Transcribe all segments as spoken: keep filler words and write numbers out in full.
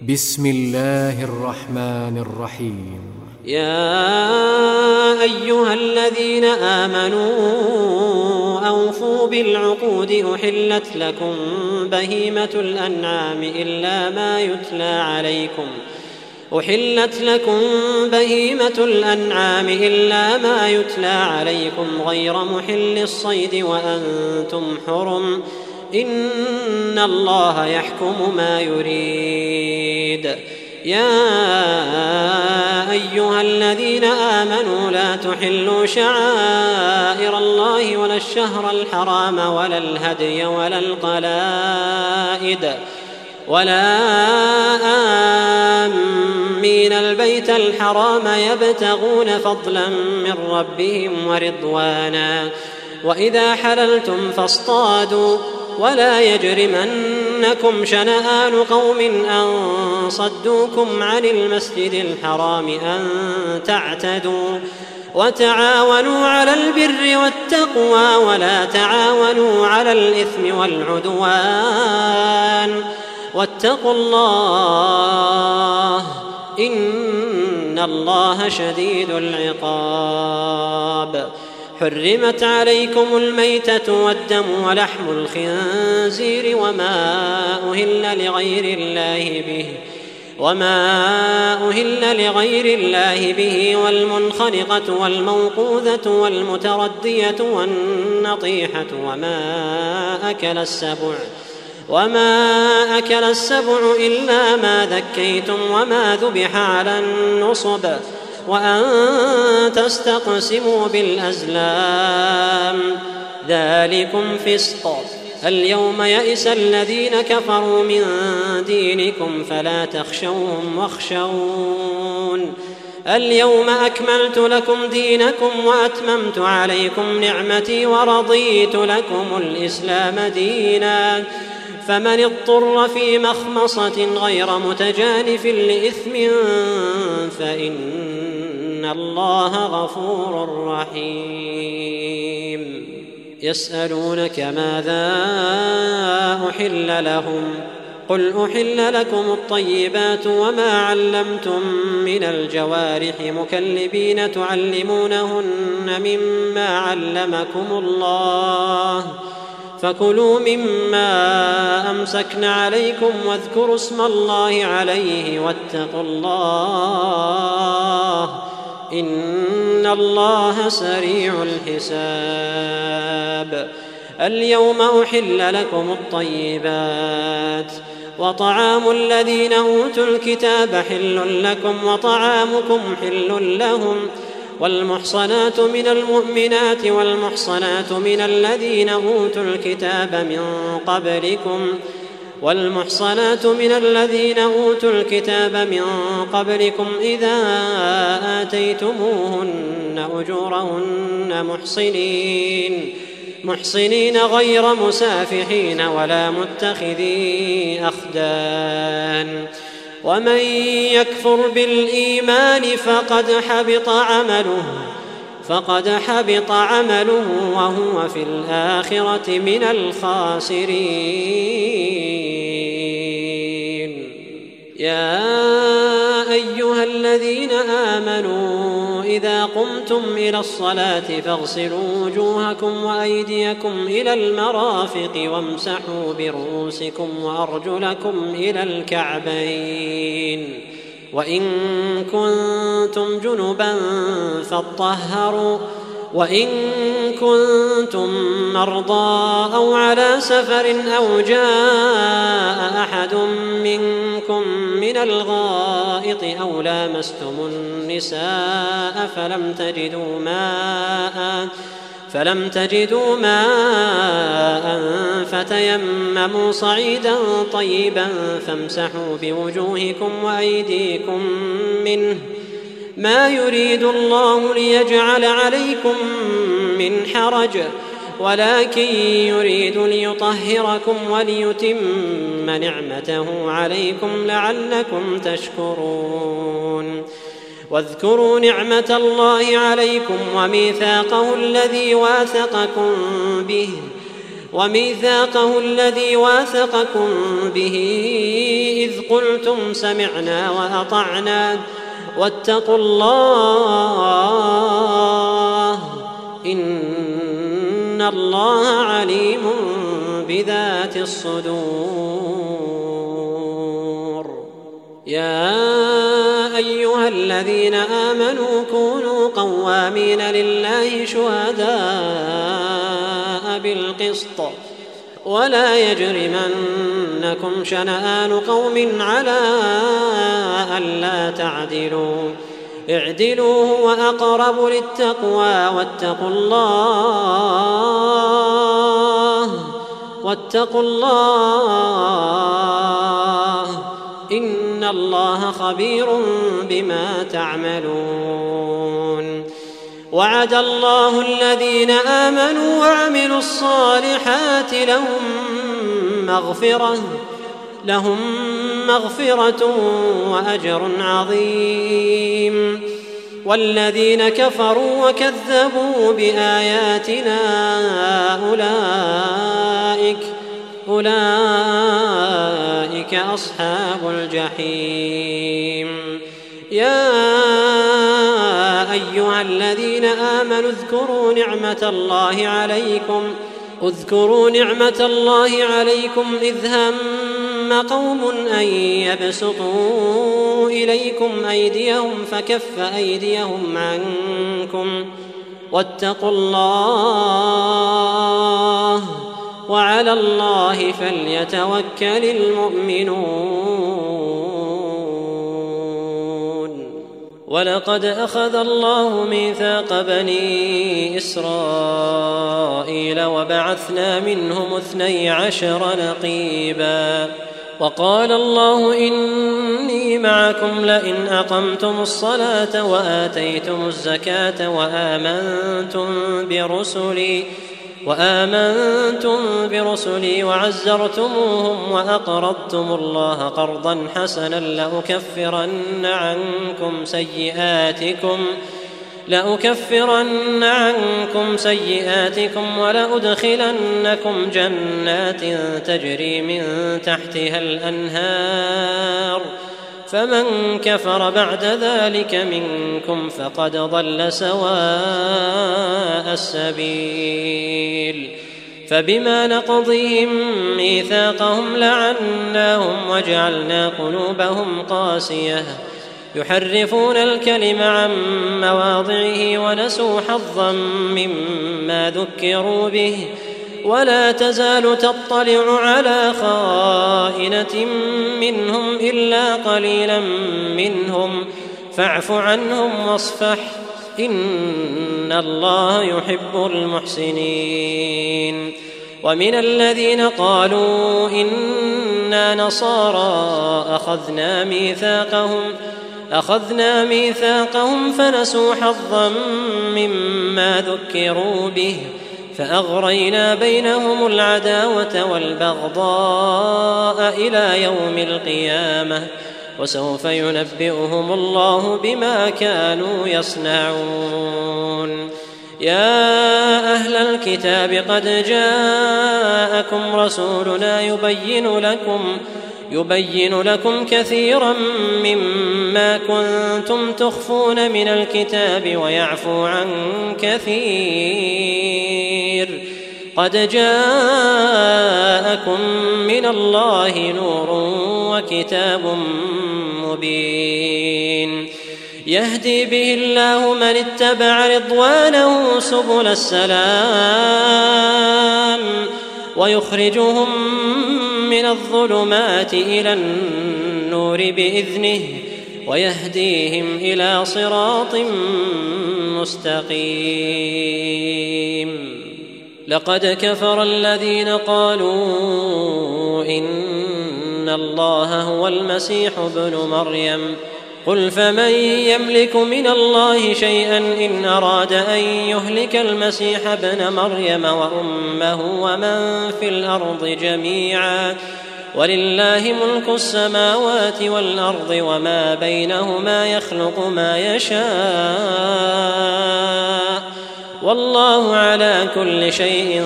بسم الله الرحمن الرحيم. يا أيها الذين آمنوا أوفوا بالعقود أحلت لكم بهيمة الأنعام إلا ما يتلى عليكم أحلت لكم بهيمة الأنعام إلا ما يتلى عليكم غير محل الصيد وأنتم حرم إن الله يحكم ما يريد. يا أيها الذين آمنوا لا تحلوا شعائر الله ولا الشهر الحرام ولا الهدي ولا القلائد ولا آمين البيت الحرام يبتغون فضلا من ربهم ورضوانا وإذا حللتم فاصطادوا ولا يجرمنكم شنآن قوم أن صدوكم عن المسجد الحرام أن تعتدوا وتعاونوا على البر والتقوى ولا تعاونوا على الإثم والعدوان واتقوا الله إن الله شديد العقاب. حرمت عليكم الميتة والدم ولحم الخنزير وما أهل لغير الله به وما أهل لغير الله به والمنخنقة والموقوذة والمتردية والنطيحة وما أكل السبع وما أكل السبع إلا ما ذكيتم وما ذبح على النصب وأن تستقسموا بالأزلام ذلكم فسق. اليوم يئس الذين كفروا من دينكم فلا تخشوهم واخشون اليوم أكملت لكم دينكم وأتممت عليكم نعمتي ورضيت لكم الإسلام دينا فمن اضطر في مخمصة غير متجانف لإثم فإن الله غفور رحيم. يسألونك ماذا أحل لهم قل أحل لكم الطيبات وما علمتم من الجوارح مكلبين تعلمونهن مما علمكم الله فكلوا مما أمسكن عليكم واذكروا اسم الله عليه واتقوا الله إن الله سريع الحساب. اليوم أحل لكم الطيبات وطعام الذين أوتوا الكتاب حل لكم وطعامكم حل لهم والمحصنات من المؤمنات والمحصنات من الذين أوتوا الكتاب من قبلكم والمحصنات من الذين أوتوا الكتاب من قبلكم إذا آتيتموهن أجورهن محصنين محصنين غير مسافحين ولا متخذي أخدان ومن يكفر بالإيمان فقد حبط عمله فقد حبط عمله وهو في الآخرة من الخاسرين. يا أيها الذين آمنوا إذا قمتم إلى الصلاة فاغسلوا وجوهكم وأيديكم إلى المرافق وامسحوا برؤوسكم وأرجلكم إلى الكعبين وإن كنتم جنبا فاطهروا وإن كنتم مرضى أو على سفر أو جاء أحد منكم من الغائط أو لامستم النساء فلم تجدوا ماء فلم تجدوا ماء فتيمموا صعيدا طيبا فامسحوا بوجوهكم وأيديكم منه ما يريد الله ليجعل عليكم من حرج ولكن يريد ليطهركم وليتم نعمته عليكم لعلكم تشكرون. واذكروا نعمة الله عليكم وميثاقه الذي واثقكم به وميثاقه الذي واثقكم به إذ قلتم سمعنا وأطعنا واتقوا الله إن الله عليم بذات الصدور. يا أيها الذين آمنوا كونوا قوامين لله شهداء بالقسط ولا يجرمنكم شنآن قوم على ألا تعدلوا اعدلوا هو أقرب للتقوى واتقوا الله واتقوا الله إن الله خبير بما تعملون. وعد الله الذين آمنوا وعملوا الصالحات لهم مغفرة لهم مغفرة وأجر عظيم. والذين كفروا وكذبوا بآياتنا أولئك أولئك أصحاب الجحيم. يا أيها الذين آمنوا اذكروا نعمة الله عليكم اذكروا نعمة الله عليكم إذ هم قوم أن يبسطوا إليكم أيديهم فكف أيديهم عنكم واتقوا الله وعلى الله فليتوكل المؤمنون. ولقد أخذ الله ميثاق بني إسرائيل وبعثنا منهم اثني عشر نقيبا وقال الله إني معكم لئن أقمتم الصلاة وآتيتم الزكاة وآمنتم برسلي وآمنتم برسلي وعزرتموهم وأقرضتم الله قرضا حسنا لأكفرن عنكم سيئاتكم لأكفرن عنكم سيئاتكم ولأدخلنكم جنات تجري من تحتها الأنهار فمن كفر بعد ذلك منكم فقد ضل سواء السبيل. فبما نقضهم ميثاقهم لعناهم وجعلنا قلوبهم قاسية يحرفون الكلم عن مواضعه ونسوا حظا مما ذكروا به ولا تزال تطلع على خائنة منهم إلا قليلا منهم فاعف عنهم واصفح إن الله يحب المحسنين. ومن الذين قالوا إنا نصارى أخذنا ميثاقهم أخذنا ميثاقهم فنسوا حظا مما ذكروا به فأغرينا بينهم العداوة والبغضاء إلى يوم القيامة وسوف ينبئهم الله بما كانوا يصنعون. يا أهل الكتاب قد جاءكم رسولنا يبين لكم يبين لكم كثيرا مما كنتم تخفون من الكتاب ويعفو عن كثير قد جاءكم من الله نور وكتاب مبين يهدي به الله من اتبع رضوانه سبل السلام ويخرجهم من الظلمات إلى النور بإذنه ويهديهم إلى صراط مستقيم. لقد كفر الذين قالوا إن الله هو المسيح ابن مريم قل فمن يملك من الله شيئا إن أراد أن يهلك المسيح ابن مريم وأمه ومن في الأرض جميعا ولله ملك السماوات والأرض وما بينهما يخلق ما يشاء والله على كل شيء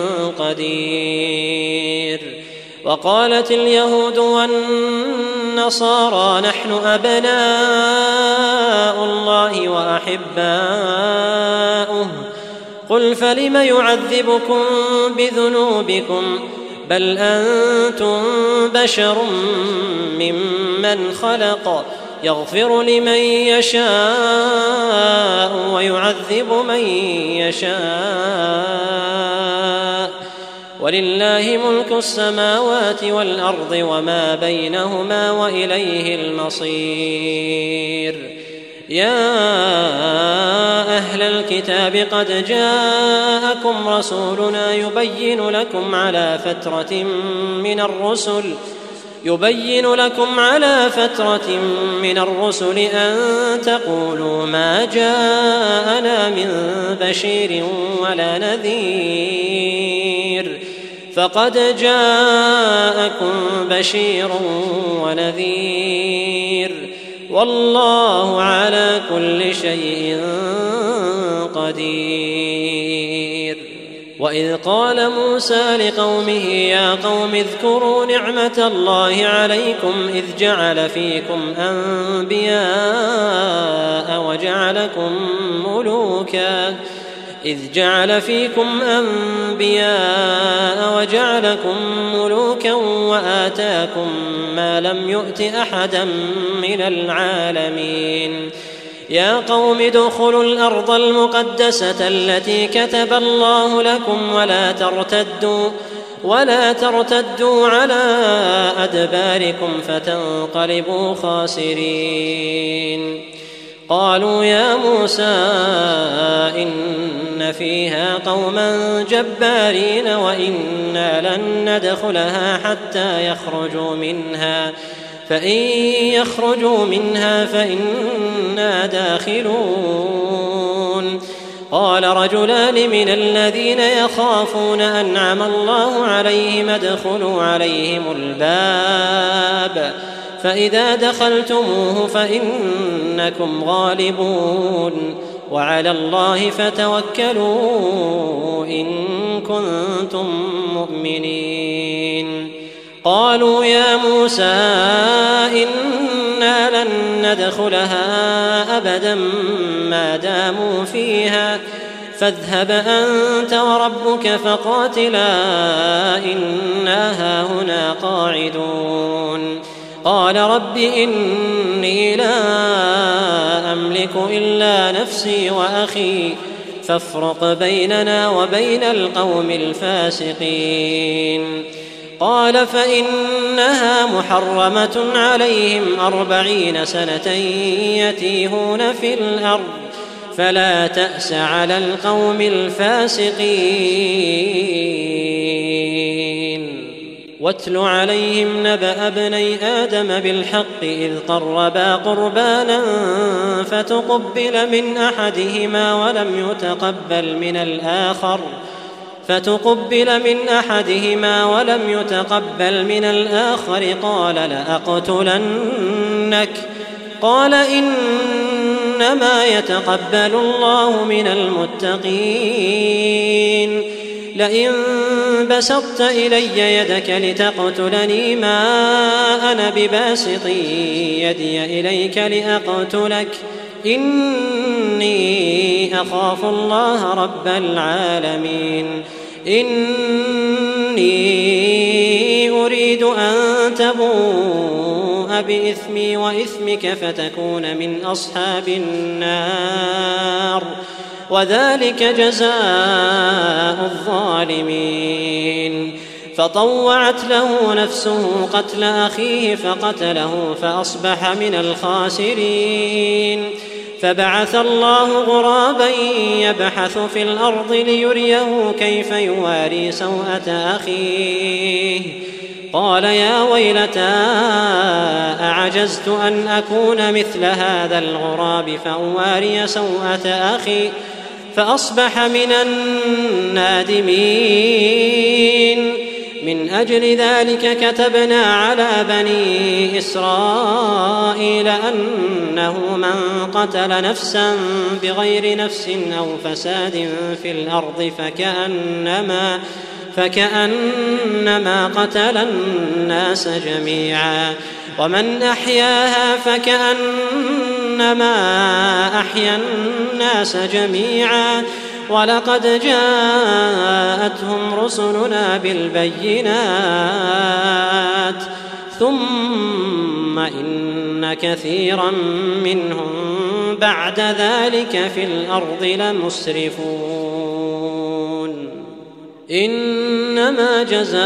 قدير. وقالت اليهود والنصارى نحن أبناء الله وأحباؤه قل فلم يعذبكم بذنوبكم بل أنتم بشر ممن خلق يغفر لمن يشاء ويعذب من يشاء ولله ملك السماوات والأرض وما بينهما وإليه المصير. يا أهل الكتاب قد جاءكم رسولنا يبين لكم على فترة من الرسل يبين لكم على فترة من الرسل أن تقولوا ما جاءنا من بشير ولا نذير فقد جاءكم بشير ونذير والله على كل شيء قدير. وإذ قال موسى لقومه يا قوم اذكروا نعمة الله عليكم إذ جعل فيكم أنبياء وجعلكم ملوكا إذ جعل فيكم أنبياء وجعلكم ملوكا وآتاكم ما لم يؤت أحدا من العالمين. يا قوم ادخلوا الأرض المقدسة التي كتب الله لكم ولا ترتدوا ولا ترتدوا على أدباركم فتنقلبوا خاسرين. قالوا يا موسى إن فيها قوما جبارين وإنا لن ندخلها حتى يخرجوا منها فإن يخرجوا منها فإنا داخلون. قال رجلان من الذين يخافون أنعم الله عليهم ادخلوا عليهم الباب فإذا دخلتموه فإنكم غالبون وعلى الله فتوكلوا إن كنتم مؤمنين. قالوا يا موسى إنا لن ندخلها أبدا ما داموا فيها فاذهب أنت وربك فقاتلا إنا هاهنا قاعدون. قال رب إني لا أملك إلا نفسي وأخي فافرق بيننا وبين القوم الفاسقين. قال فإنها محرمة عليهم أربعين سنة يتيهون في الأرض فلا تأس على القوم الفاسقين. واتل عليهم نبأ ابني آدم بالحق إذ قربا قربانا فتقبل من أحدهما ولم يتقبل من الآخر فتقبل من أحدهما ولم يتقبل من الآخر قال لأقتلنك قال إنما يتقبل الله من المتقين. لئن بسطت إلي يدك لتقتلني ما أنا بباسط يدي إليك لأقتلك إني أخاف الله رب العالمين. إني أريد أن تبوء بإثمي وإثمك فتكون من أصحاب النار وذلك جزاء الظالمين. فطوعت له نفسه قتل أخيه فقتله فأصبح من الخاسرين. فبعث الله غرابا يبحث في الأرض ليريه كيف يواري سوءة أخيه قال يا ويلتى أعجزت أن أكون مثل هذا الغراب فأواري سوءة أخي فأصبح من النادمين. من أجل ذلك كتبنا على بني إسرائيل أنه من قتل نفسا بغير نفس أو فساد في الأرض فكأنما فكأنما قتل الناس جميعا ومن أحياها فكأنما أحيا الناس جميعا ولقد جاءتهم رسلنا بالبينات ثم إن كثيرا منهم بعد ذلك في الأرض لمسرفون إنما جزاء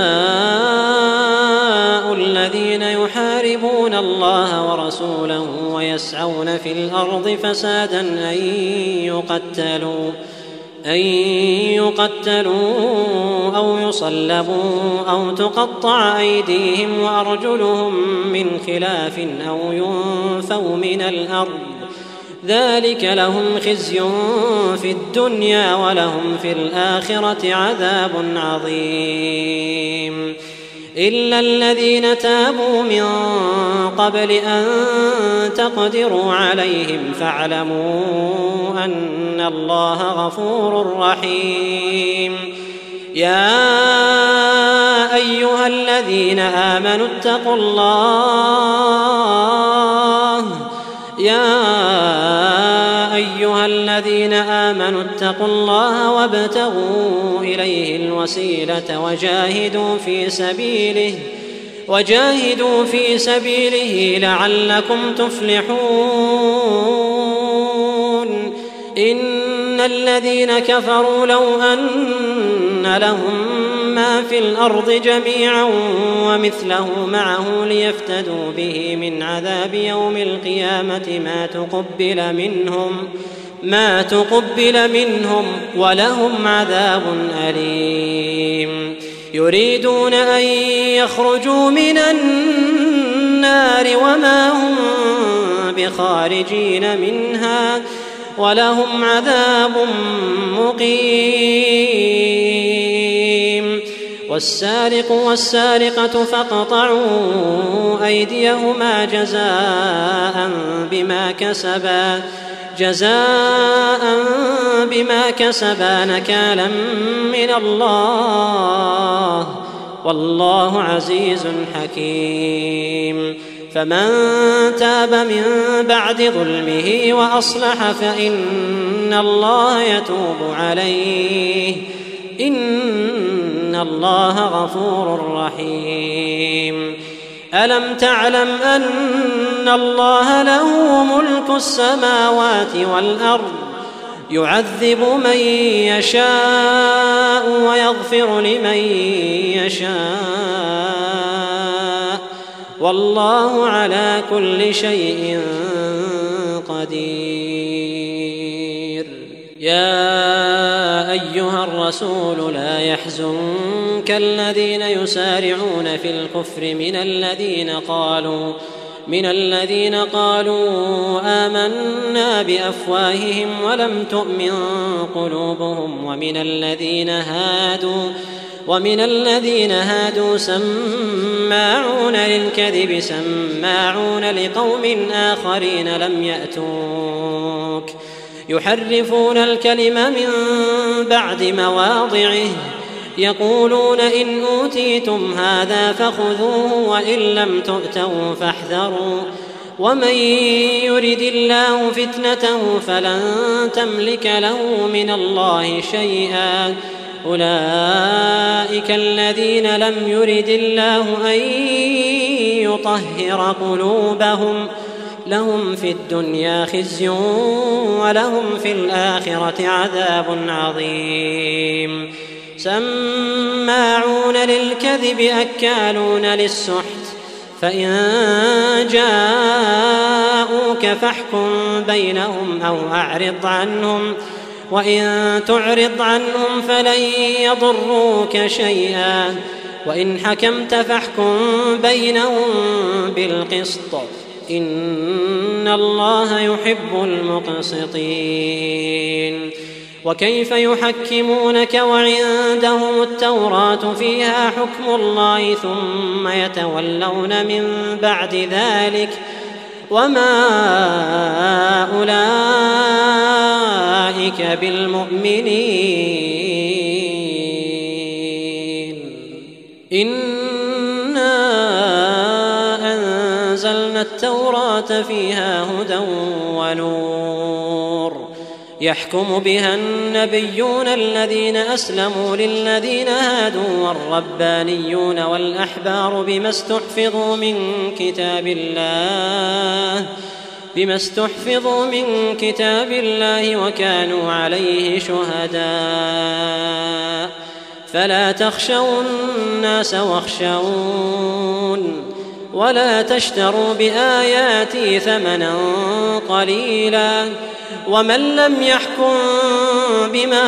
الذين يحاربون الله ورسوله ويسعون في الأرض فسادا أن يقتلوا أن يقتلوا أو يصلبوا أو تقطع أيديهم وأرجلهم من خلاف أو ينفوا من الأرض ذلك لهم خزي في الدنيا ولهم في الآخرة عذاب عظيم إلا الذين تابوا من قبل أن تقدروا عليهم فاعلموا أن الله غفور رحيم يا أيها الذين آمنوا اتقوا الله يا أيها الذين آمنوا اتقوا الله وابتغوا إليه الوسيلة وجاهدوا في سبيله وجاهدوا في سبيله لعلكم تفلحون إن الذين كفروا لو أن لهم ما في الأرض جميعا ومثله معه ليفتدوا به من عذاب يوم القيامة ما تقبل منهم ما تقبل منهم ولهم عذاب أليم يريدون أن يخرجوا من النار وما هم بخارجين منها ولهم عذاب مقيم والسارق والسارقة فاقطعوا أيديهما جزاء بما كسبا جزاء بما كسبا نكالا من الله والله عزيز حكيم فمن تاب من بعد ظلمه وأصلح فإن الله يتوب عليه إن الله غفور رحيم ألم تعلم أن الله له ملك السماوات والأرض يعذب من يشاء ويغفر لمن يشاء والله على كل شيء قدير يا أيها الرسول لا يحزنك الذين يسارعون في الكفر من الذين قالوا من الذين قالوا آمنا بأفواههم ولم تؤمن قلوبهم ومن الذين هادوا ومن الذين هادوا سماعون للكذب سماعون لقوم آخرين لم يأتوك يحرفون الكلم من بعد مواضعه يقولون إن أوتيتم هذا فخذوه وإن لم تؤتوا فاحذروا ومن يرد الله فتنته فلن تملك له من الله شيئا أولئك الذين لم يرد الله أن يطهر قلوبهم لهم في الدنيا خزي ولهم في الآخرة عذاب عظيم سماعون للكذب أكالون للسحت فإن جاءوك فاحكم بينهم أو أعرض عنهم وإن تعرض عنهم فلن يضروك شيئا وإن حكمت فاحكم بينهم بالقسط إن الله يحب المقسطين وكيف يحكمونك وعندهم التوراة فيها حكم الله ثم يتولون من بعد ذلك وما أولئك بالمؤمنين. إنا أنزلنا التوراة فيها هدى ونور يحكم بها النبيون الذين أسلموا للذين هادوا والربانيون والأحبار بما استحفظوا من كتاب الله بما استحفظوا من كتاب الله وكانوا عليه شهداء. فلا تخشوا الناس واخشون ولا تشتروا بآياتي ثمنا قليلا ومن لم يحكم بما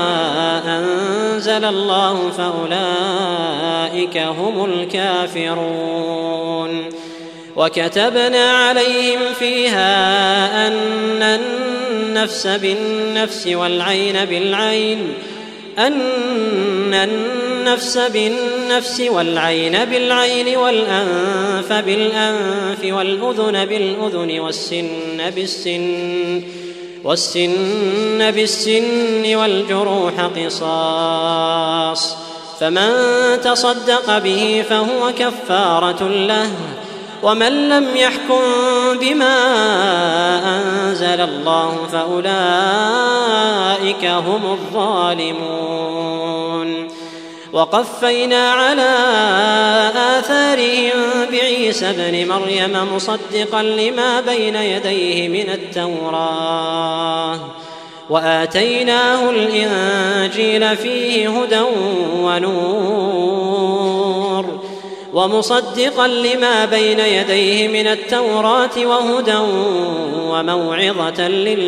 أنزل الله فأولئك هم الكافرون. وكتبنا عليهم فيها أن النفس بالنفس والعين بالعين أن النفس بالنفس والعين بالعين والأنف بالأنف والأذن بالأذن والسن بالسن والسن بالسن والجروح قصاص فمن تصدق به فهو كفارة له ومن لم يحكم بما أنزل الله فأولئك هم الظالمون. وقفينا على آثارهم بعيسى ابن مريم مصدقا لما بين يديه من التوراة وآتيناه الإنجيل فيه هدى ونور ومصدقا لما بين يديه من التوراة وهدى وموعظة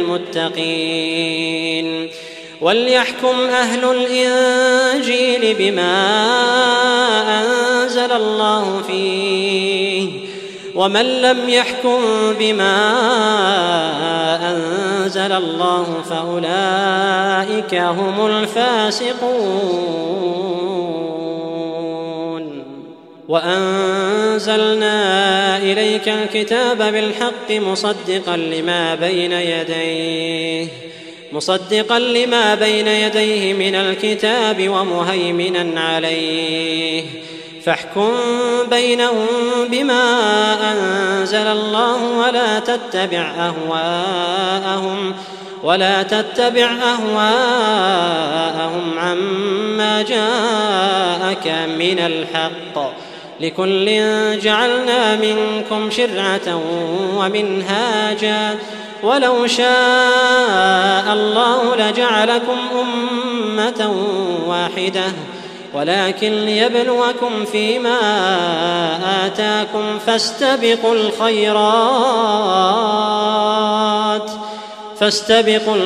للمتقين. وليحكم أهل الإنجيل بما أنزل الله فيه ومن لم يحكم بما أنزل الله فأولئك هم الفاسقون. وأنزلنا إليك الكتاب بالحق مصدقا لما بين يديه مصدقا لما بين يديه من الكتاب ومهيمنا عليه فاحكم بينهم بما أنزل الله ولا تتبع أهواءهم ولا تتبع أهواءهم عما جاءك من الحق لكل جعلنا منكم شرعة ومنهاجا ولو شاء الله لجعلكم أمة واحدة ولكن ليبلوكم فيما آتاكم فاستبقوا الخيرات فاستبقوا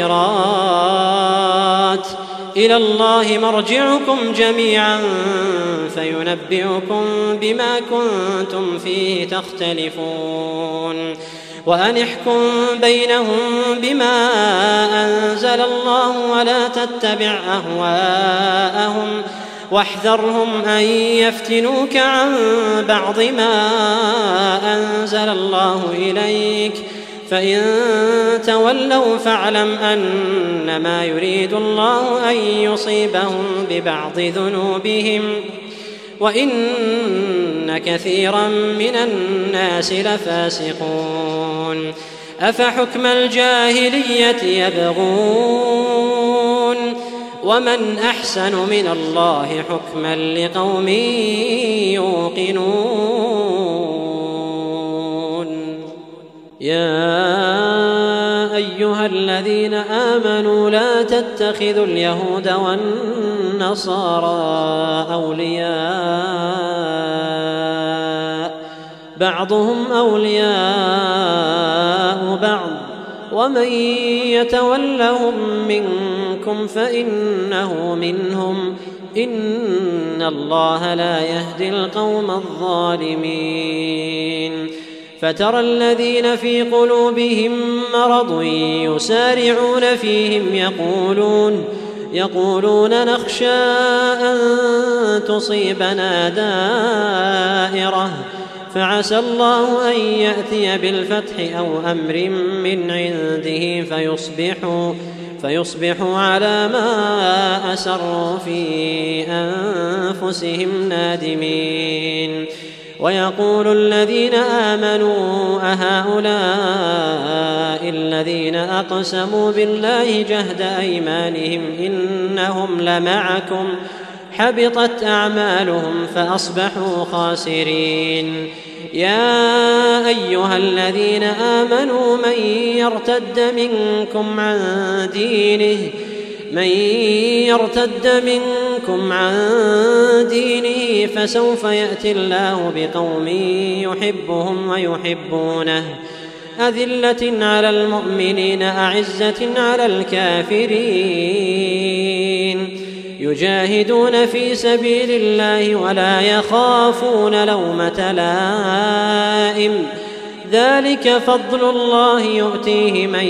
الخيرات إلى الله مرجعكم جميعا فينبئكم بما كنتم فيه تختلفون. وأن احكم بينهم بما أنزل الله ولا تتبع أهواءهم واحذرهم أن يفتنوك عن بعض ما أنزل الله إليك فإن تولوا فاعلم أنما يريد الله أن يصيبهم ببعض ذنوبهم وإن كثيرا من الناس لفاسقون. أفحكم الجاهلية يبغون ومن أحسن من الله حكما لقوم يوقنون. يا أيها الذين آمنوا لا تتخذوا اليهود والنصارى أولياء بعضهم أولياء بعض ومن يتولهم منكم فإنه منهم إن الله لا يهدي القوم الظالمين. فترى الذين في قلوبهم مرض يسارعون فيهم يقولون يقولون نخشى أن تصيبنا دائرة فعسى الله أن يأتي بالفتح أو أمر من عنده فيصبحوا فيصبحوا على ما أسروا في أنفسهم نادمين. ويقول الذين آمنوا أهؤلاء الذين أقسموا بالله جهد أيمانهم إنهم لمعكم حبطت أعمالهم فأصبحوا خاسرين. يا أيها الذين آمنوا من يرتد منكم عن دينه من يرتد منكم عن دينه فسوف يأتي الله بقوم يحبهم ويحبونه أذلة على المؤمنين أعزة على الكافرين يجاهدون في سبيل الله ولا يخافون لومة لائم ذلك فضل الله يؤتيه من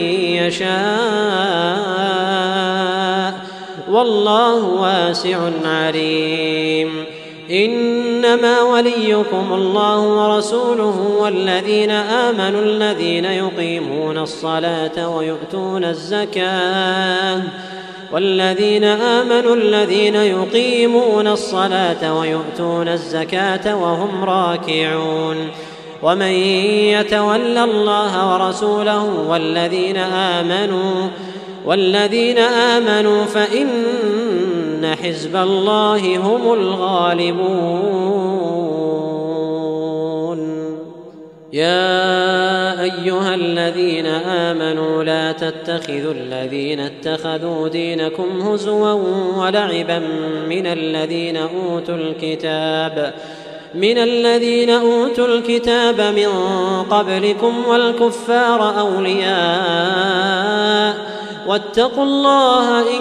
يشاء والله واسع عليم. إنما وليكم الله ورسوله والذين آمنوا الذين يقيمون الصلاة ويؤتون الزكاة والذين آمنوا الذين يقيمون الصلاة ويؤتون الزكاة وهم راكعون. ومن يتول الله ورسوله والذين آمنوا والذين آمنوا فإن حزب الله هم الغالبون. يا أيها الذين آمنوا لا تتخذوا الذين اتخذوا دينكم هزوا ولعبا من الذين أوتوا الكتاب من الذين أوتوا الكتاب من قبلكم والكفار أولياء واتقوا الله إن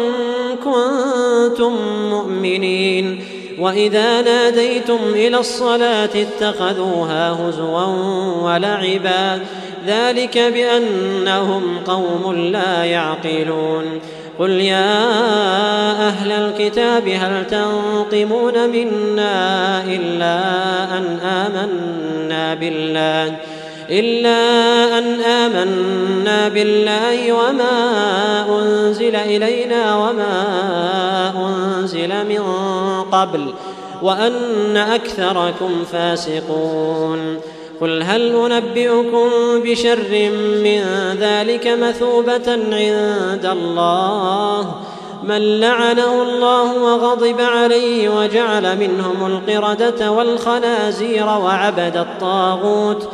كنتم مؤمنين. وإذا ناديتم إلى الصلاة اتخذوها هزوا ولعبا ذلك بأنهم قوم لا يعقلون. قل يا أهل الكتاب هل تنقمون منا إلا أن آمنا بالله إلا أن آمنا بالله وما أنزل إلينا وما أنزل من قبل وأن أكثركم فاسقون. قل هل أنبئكم بشر من ذلك مثوبة عند الله من لعنه الله وغضب عليه وجعل منهم القردة والخنازير وعبد الطاغوت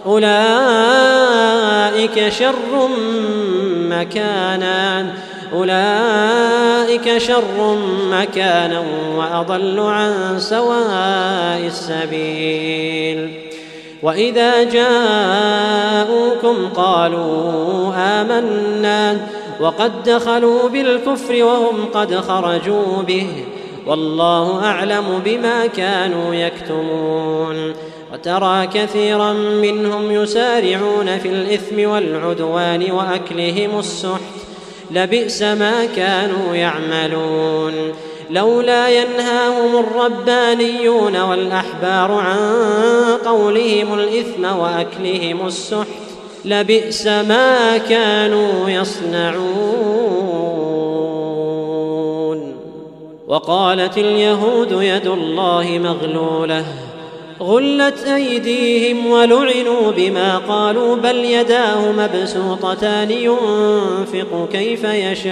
أولئك شر مكانا أولئك شر مكانا وأضل عن سواء السبيل. وإذا جاءوكم قالوا آمنا وقد دخلوا بالكفر وهم قد خرجوا به والله أعلم بما كانوا يكتمون. وترى كثيرا منهم يسارعون في الإثم والعدوان وأكلهم السحت لبئس ما كانوا يعملون. لولا ينهاهم الربانيون والأحبار عن قولهم الإثم وأكلهم السحت لبئس ما كانوا يصنعون. وقالت اليهود يد الله مغلولة غلت أيديهم ولعنوا بما قالوا بل يداه مبسوطتان ينفق كيف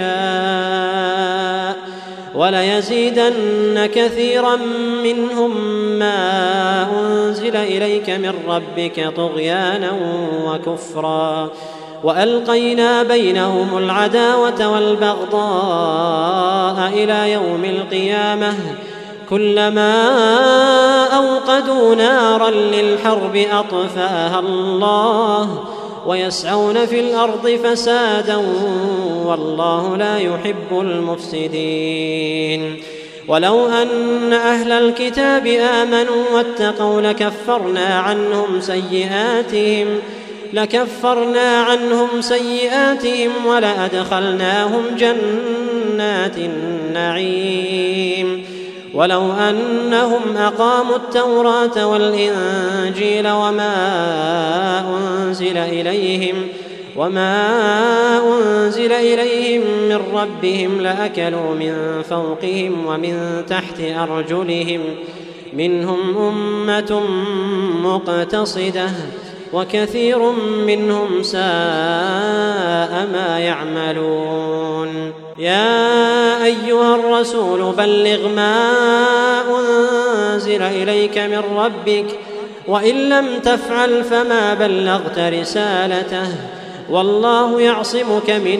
يشاء وليزيدن كثيرا منهم ما أنزل إليك من ربك طغيانا وكفرا وألقينا بينهم العداوة والبغضاء إلى يوم القيامة كلما أوقدوا نارا للحرب أطفاها الله ويسعون في الأرض فسادا والله لا يحب المفسدين. ولو أن أهل الكتاب آمنوا واتقوا لكفرنا عنهم سيئاتهم لكفرنا عنهم سيئاتهم ولأدخلناهم جنات النعيم ولو أنهم أقاموا التوراة والإنجيل وما أنزل إليهم وما أنزل إليهم من ربهم لأكلوا من فوقهم ومن تحت أرجلهم منهم أمة مقتصدة وكثير منهم ساء ما يعملون يا أيها الرسول بلغ ما أنزل إليك من ربك وإن لم تفعل فما بلغت رسالته والله يعصمك من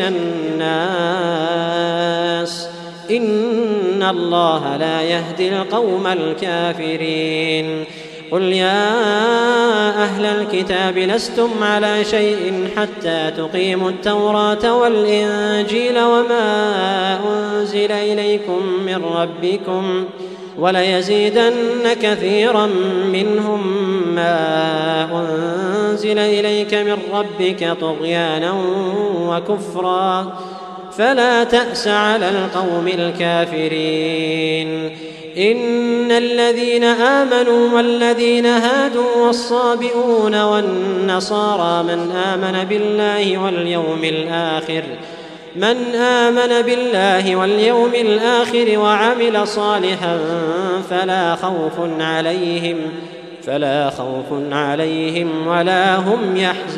الناس إن الله لا يهدي القوم الكافرين قل يا أهل الكتاب لستم على شيء حتى تقيموا التوراة والإنجيل وما أنزل إليكم من ربكم وليزيدن كثيرا منهم ما أنزل إليك من ربك طغيانا وكفرا فلا تأس على القوم الكافرين إن الذين آمنوا والذين هادوا والصابئون والنصارى من آمن بالله واليوم الآخر من آمن بالله واليوم الآخر وعمل صالحا فلا خوف عليهم فلا خوف عليهم ولا هم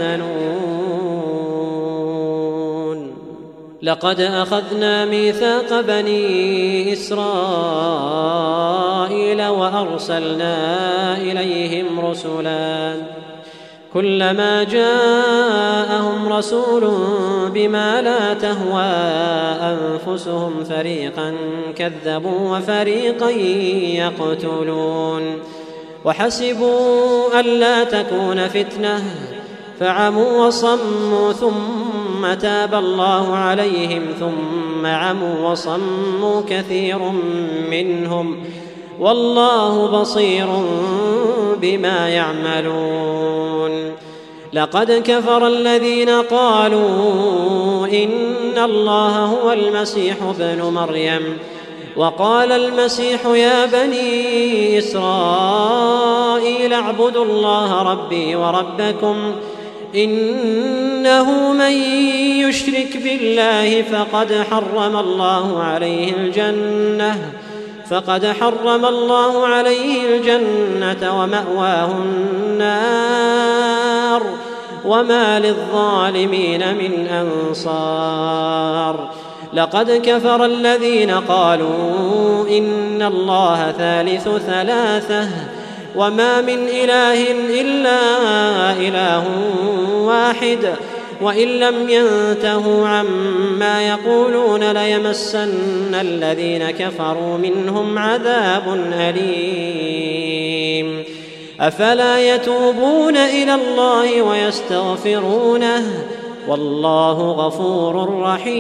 يحزنون لقد أخذنا ميثاق بني إسرائيل وأرسلنا إليهم رسلا كلما جاءهم رسول بما لا تهوى أنفسهم فريقا كذبوا وفريقا يقتلون وحسبوا ألا تكون فتنة فعموا وصموا ثم تاب الله عليهم ثم عموا وصموا كثير منهم والله بصير بما يعملون لقد كفر الذين قالوا إن الله هو المسيح ابن مريم وقال المسيح يا بني إسرائيل اعبدوا الله ربي وربكم إنه من يشرك بالله فقد حرم الله عليه الجنة فقد حرم الله عليه الجنة ومأواه النار وما للظالمين من أنصار لقد كفر الذين قالوا إن الله ثالث ثلاثة وما من إله إلا إله واحد وإن لم ينتهوا عما يقولون ليمسن الذين كفروا منهم عذاب أليم أفلا يتوبون إلى الله ويستغفرونه والله غفور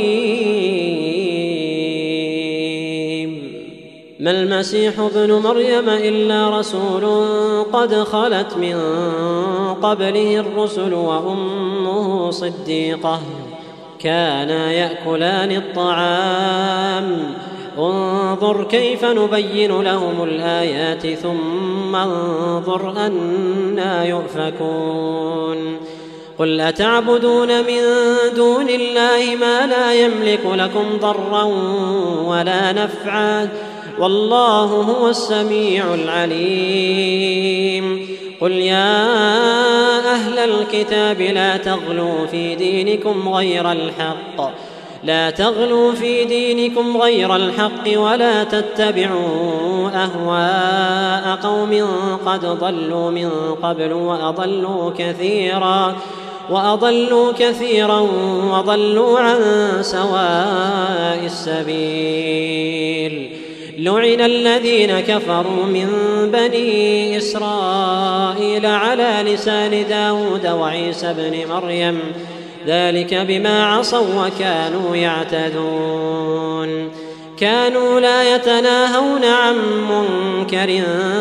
رحيم ما المسيح ابن مريم إلا رسول قد خلت من قبله الرسل وأمه صديقة كانا يأكلان الطعام انظر كيف نبين لهم الآيات ثم انظر أنى يؤفكون قل أتعبدون من دون الله ما لا يملك لكم ضرا ولا نفعا والله هو السميع العليم قل يا أهل الكتاب لا تغلوا في دينكم غير الحق لا تغلوا في دينكم غير الحق ولا تتبعوا أهواء قوم قد ضلوا من قبل وأضلوا كثيرا وأضلوا كثيرا وضلوا عن سواء السبيل لعن الذين كفروا من بني إسرائيل على لسان داود وعيسى بن مريم ذلك بما عصوا وكانوا يعتدون كانوا لا يتناهون عن منكر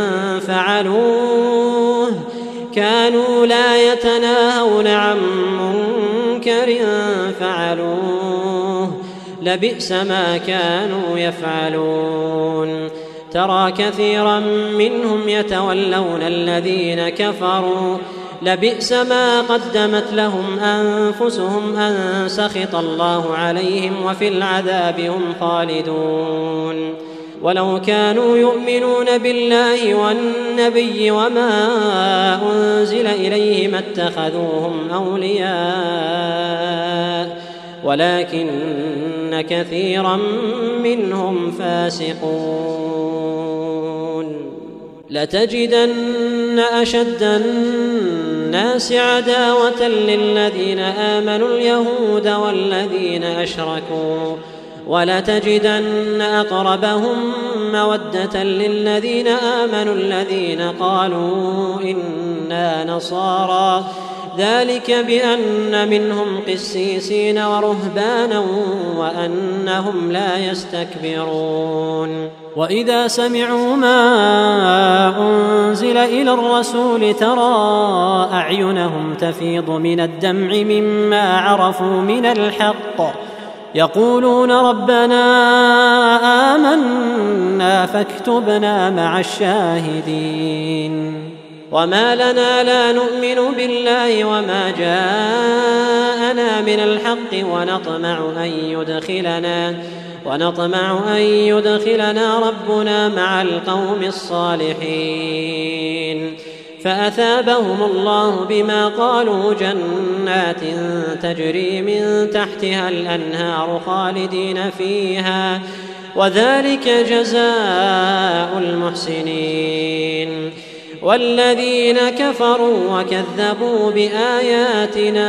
فعلوه كانوا لا يتناهون عن منكر فعلوه لبئس ما كانوا يفعلون ترى كثيرا منهم يتولون الذين كفروا لبئس ما قدمت لهم أنفسهم أن سخط الله عليهم وفي العذاب هم خالدون ولو كانوا يؤمنون بالله والنبي وما أنزل إليه ما اتخذوهم أولياء ولكن كثيرا منهم فاسقون لتجدن أشد الناس عداوة للذين آمنوا اليهود والذين أشركوا ولتجدن أقربهم مودة للذين آمنوا الذين قالوا إنا نصارى ذلك بأن منهم قسيسين ورهبانا وأنهم لا يستكبرون وإذا سمعوا ما أنزل إلى الرسول ترى أعينهم تفيض من الدمع مما عرفوا من الحق يقولون ربنا آمنا فاكتبنا مع الشاهدين وما لنا لا نؤمن بالله وما جاءنا من الحق ونطمع أن يدخلنا ونطمع أن يدخلنا ربنا مع القوم الصالحين فأثابهم الله بما قالوا جنات تجري من تحتها الأنهار خالدين فيها وذلك جزاء المحسنين والذين كفروا وكذبوا بآياتنا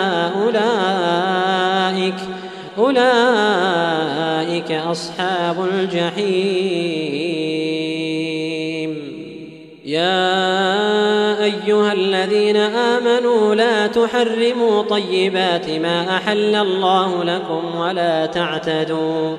أولئك أولئك أصحاب الجحيم يا أيها الذين آمنوا لا تحرموا طيبات ما أحل الله لكم ولا تعتدوا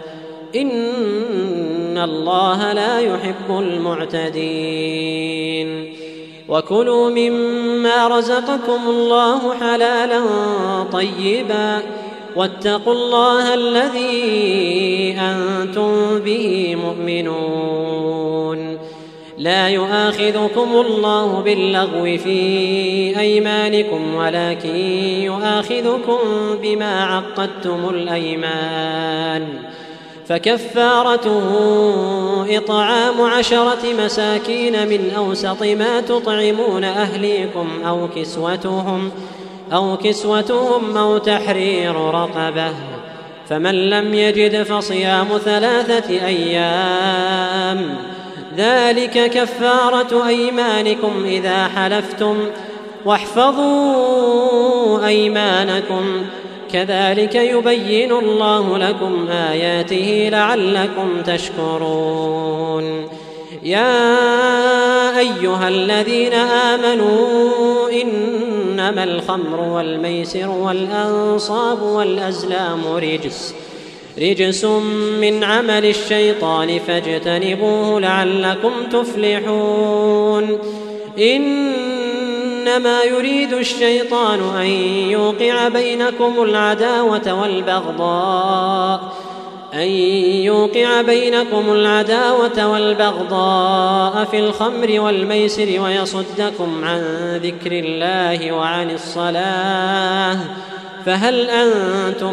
إن الله لا يحب المعتدين وكلوا مما رزقكم الله حلالا طيبا واتقوا الله الذي أنتم به مؤمنون لا يؤاخذكم الله باللغو في أيمانكم ولكن يؤاخذكم بما عقدتم الأيمان فكفارته إطعام عشرة مساكين من أوسط ما تطعمون أهليكم أو كسوتهم أو كسوتهم أو تحرير رقبة فمن لم يجد فصيام ثلاثة أيام ذلك كفارة أيمانكم إذا حلفتم واحفظوا أيمانكم كذلك يبين الله لكم آياته لعلكم تشكرون يا أيها الذين آمنوا إنما الخمر والميسر والأنصاب والأزلام رجس رجس من عمل الشيطان فاجتنبوه لعلكم تفلحون إنما يريد الشيطان أن يوقع بينكم العداوة والبغضاء أن يوقع بينكم العداوة والبغضاء في الخمر والميسر ويصدكم عن ذكر الله وعن الصلاة فهل أنتم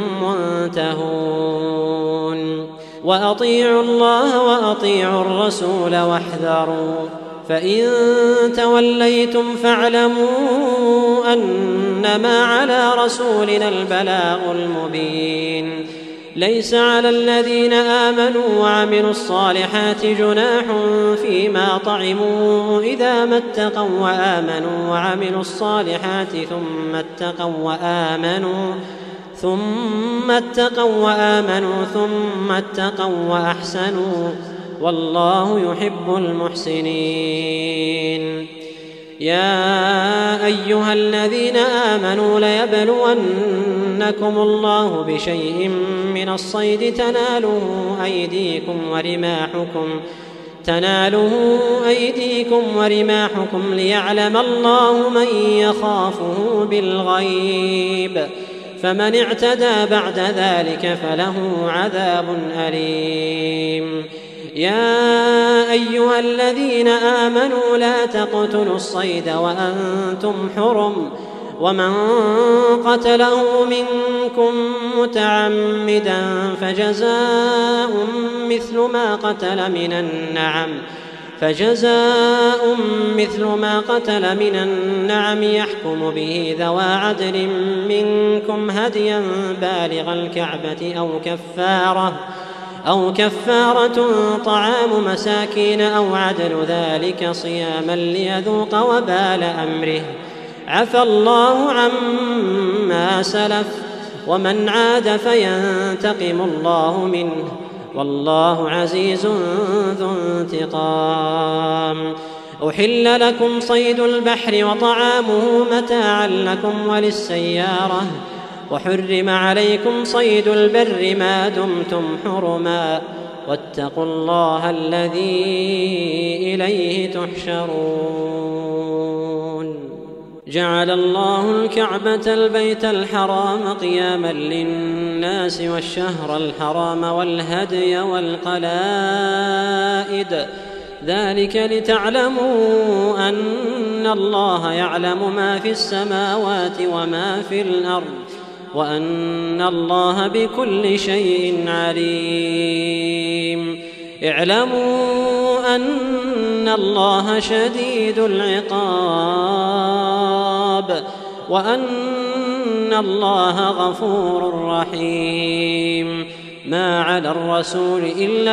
منتهون وأطيعوا الله وأطيعوا الرسول واحذروا فإن توليتم فاعلموا أنما على رسولنا البلاغ المبين ليس على الذين آمنوا وعملوا الصالحات جناح فيما طعموا إذا ما اتقوا وآمنوا وعملوا الصالحات ثم اتقوا وآمنوا ثم اتقوا وآمنوا ثم اتقوا وأحسنوا والله يحب المحسنين يا أيها الذين آمنوا ليبلونكم الله بشيء من الصيد تناله أيديكم ورماحكم تناله أيديكم ورماحكم ليعلم الله من يخافه بالغيب فمن اعتدى بعد ذلك فله عذاب أليم. يا أيها الذين آمنوا لا تقتلوا الصيد وأنتم حرم ومن قتله منكم متعمدا فجزاء مثل ما قتل من النعم فجزاء مثل ما قتل من النعم يحكم به ذوى عدل منكم هديا بالغ الكعبة أو كفارة أو كفارة طعام مساكين أو عدل ذلك صياما ليذوق وبال أمره عفى الله عما سلف ومن عاد فينتقم الله منه والله عزيز ذو انتقام. أحل لكم صيد البحر وطعامه متاعا لكم وللسيارة وحرم عليكم صيد البر ما دمتم حرما واتقوا الله الذي إليه تحشرون. جعل الله الكعبة البيت الحرام قياما للناس والشهر الحرام والهدي والقلائد ذلك لتعلموا أن الله يعلم ما في السماوات وما في الأرض وأن الله بكل شيء عليم. اعلموا أن الله شديد العقاب وأن الله غفور رحيم. ما على الرسول إلا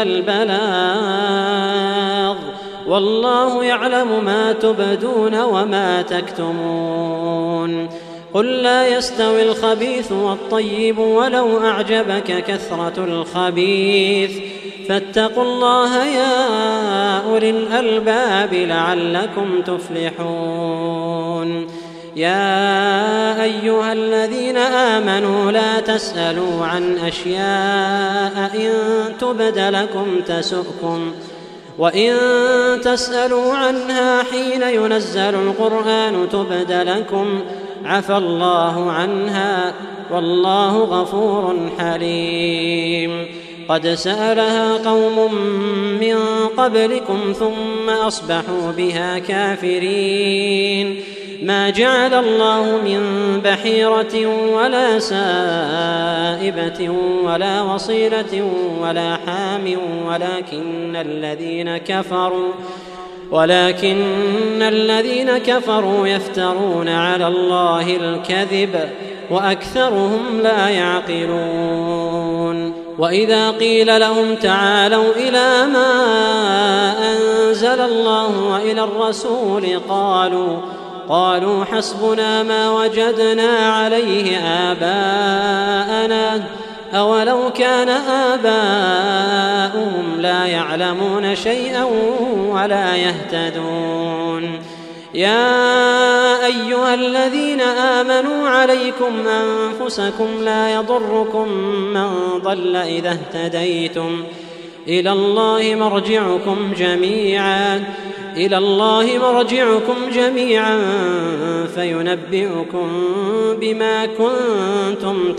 البلاغ والله يعلم ما تبدون وما تكتمون. قل لا يستوي الخبيث والطيب ولو أعجبك كثرة الخبيث فاتقوا الله يا أولي الألباب لعلكم تفلحون. يا أيها الذين آمنوا لا تسألوا عن أشياء إن تبد لكم تسؤكم وإن تسألوا عنها حين ينزل القرآن تبد لكم عفى الله عنها والله غفور حليم. قد سألها قوم من قبلكم ثم أصبحوا بها كافرين. ما جعل الله من بحيرة ولا سائبة ولا وصيلة ولا حام ولكن الذين كفروا ولكن الذين كفروا يفترون على الله الكذب وأكثرهم لا يعقلون. وإذا قيل لهم تعالوا إلى ما أنزل الله وإلى الرسول قالوا قالوا حسبنا ما وجدنا عليه آباءنا أولو كان آباؤهم لا يعلمون شيئا ولا يهتدون. يا أيها الذين آمنوا عليكم أنفسكم لا يضركم من ضل إذا اهتديتم إلى الله مرجعكم جميعا إلى الله مرجعكم جميعا فينبئكم بما كنتم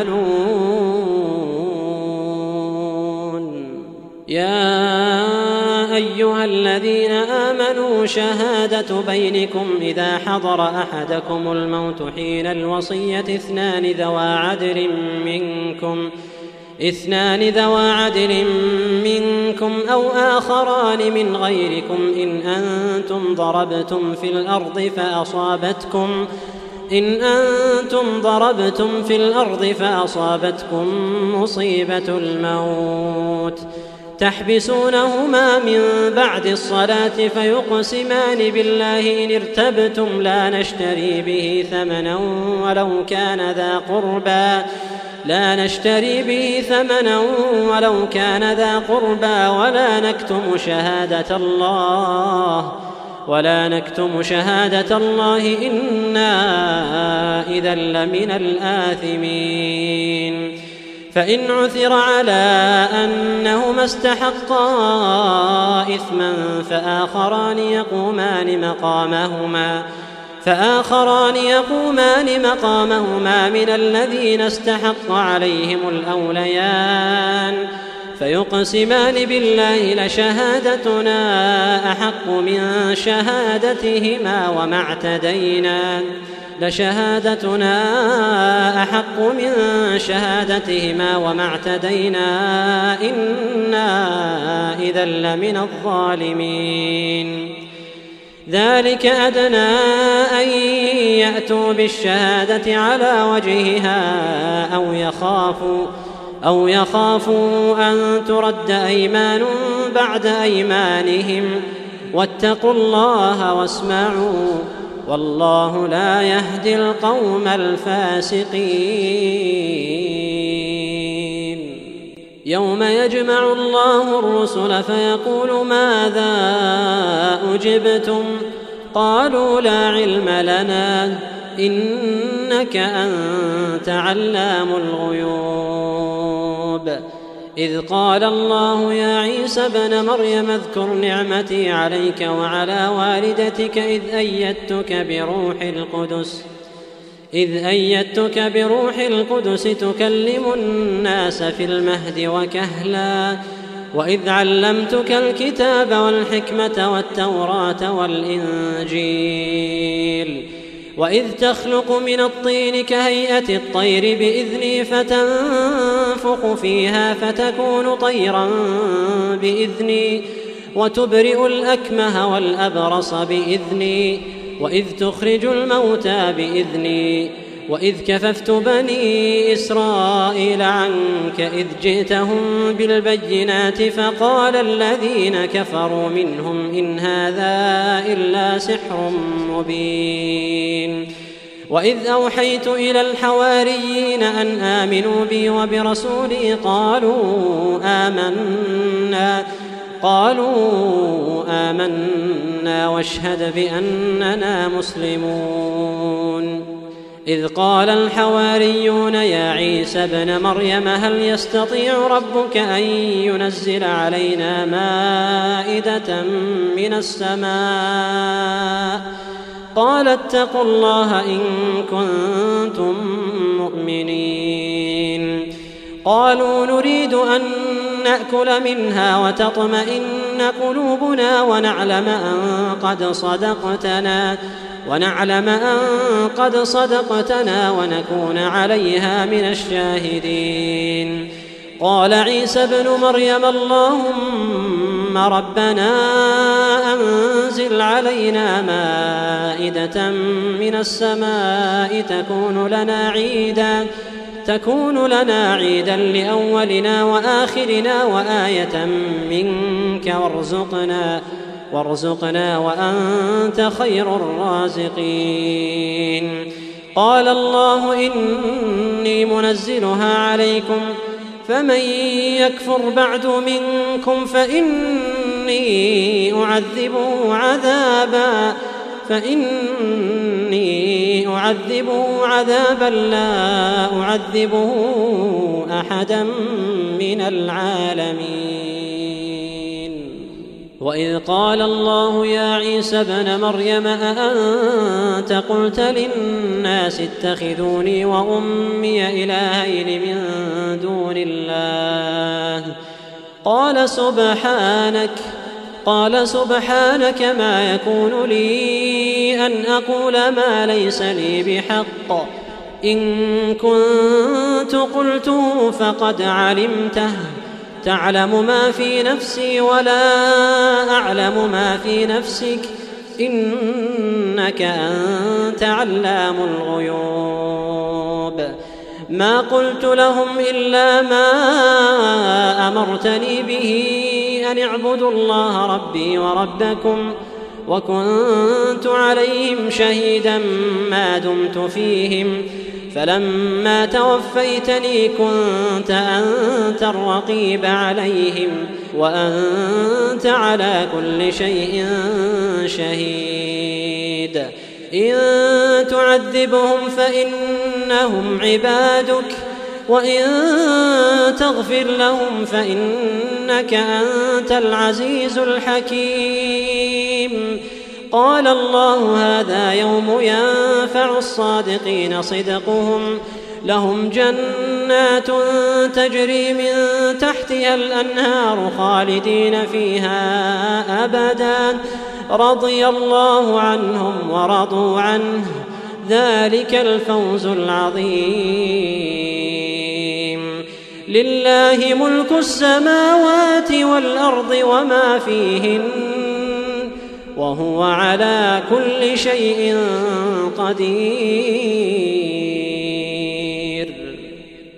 تعملون. يا أيها الذين آمنوا شهادة بينكم إذا حضر أحدكم الموت حين الوصية اثنان ذوى عدل منكم اثنان ذوى عدل منكم أو آخران من غيركم إن أنتم ضربتم في الأرض فأصابتكم إن أنتم ضربتم في الأرض فأصابتكم مصيبة الموت تحبسونهما من بعد الصلاة فيقسمان بالله إن ارتبتم لا نشتري به ثمنا ولو كان ذا قربى لا نشتري به ثمنا ولو كان ذا قربى ولا نكتم شهادة الله ولا نكتم شهادة الله إنا إذا لمن الآثمين. فإن عثر على أنهما استحقا إثما فآخران يقومان مقامهما فآخران يقومان مقامهما من الذين استحق عليهم الأوليان فيقسمان بالله لشهادتنا أحق من شهادتهما وما اعتدينا لشهادتنا أحق من شهادتهما وما اعتدينا إنا إذا لمن الظالمين. ذلك أدنى أن يأتوا بالشهادة على وجهها أو يخافوا أو يخافوا أن ترد أيمان بعد أيمانهم واتقوا الله واسمعوا والله لا يهدي القوم الفاسقين. يوم يجمع الله الرسل فيقول ماذا أجبتم قالوا لا علم لنا إنك أنت علام الغيوب. إذ قال الله يا عيسى ابن مريم اذكر نعمتي عليك وعلى والدتك إذ أيدتك بروح القدس إذ أيدتك بروح القدس تكلم الناس في المهد وكهلا وإذ علمتك الكتاب والحكمة والتوراة والإنجيل وإذ تخلق من الطين كهيئة الطير بإذني فتنفخ فيها فتكون طيرا بإذني وتبرئ الأكمه والأبرص بإذني وإذ تخرج الموتى بإذني وإذ كففت بني إسرائيل عنك إذ جئتهم بالبينات فقال الذين كفروا منهم إن هذا إلا سحر مبين. وإذ أوحيت إلى الحواريين أن آمنوا بي وبرسولي قالوا آمنا قالوا آمنا واشهد بأننا مسلمون. إذ قال الحواريون يا عيسى ابن مريم هل يستطيع ربك أن ينزل علينا مائدة من السماء قال اتقوا الله إن كنتم مؤمنين. قالوا نريد أن نأكل منها وتطمئن قلوبنا ونعلم أن قد صدقتنا ونعلم أن قد صدقتنا ونكون عليها من الشاهدين. قال عيسى ابن مريم اللهم ربنا أنزل علينا مائدة من السماء تكون لنا عيدا تكون لنا عيدا لأولنا وآخرنا وآية منك وارزقنا وارزقنا وأنت خير الرازقين. قال الله إني منزلها عليكم فمن يكفر بعد منكم فإني أعذبه عذابا فإني أعذبه عذابا لا أعذبه أحدا من العالمين. وإذ قال الله يا عيسى ابن مريم أأنت قلت للناس اتخذوني وأمي إلهين من دون الله قال سبحانك قال سبحانك ما يكون لي أن أقول ما ليس لي بحق إن كنت قلته فقد علمته تعلم ما في نفسي ولا أعلم ما في نفسك إنك أنت علام الغيوب. ما قلت لهم إلا ما أمرتني به أن اعبدوا الله ربي وربكم وكنت عليهم شهيدا ما دمت فيهم فلما توفيتني كنت أنت الرقيب عليهم وأنت على كل شيء شهيد إن تعذبهم فإنهم عبادك وإن تغفر لهم فإنك أنت العزيز الحكيم. قال الله هذا يوم ينفع الصادقين صدقهم لهم جنات تجري من تحتها الأنهار خالدين فيها أبدا رضي الله عنهم ورضوا عنه ذلك الفوز العظيم. لله ملك السماوات والأرض وما فيهن وهو على كل شيء قدير.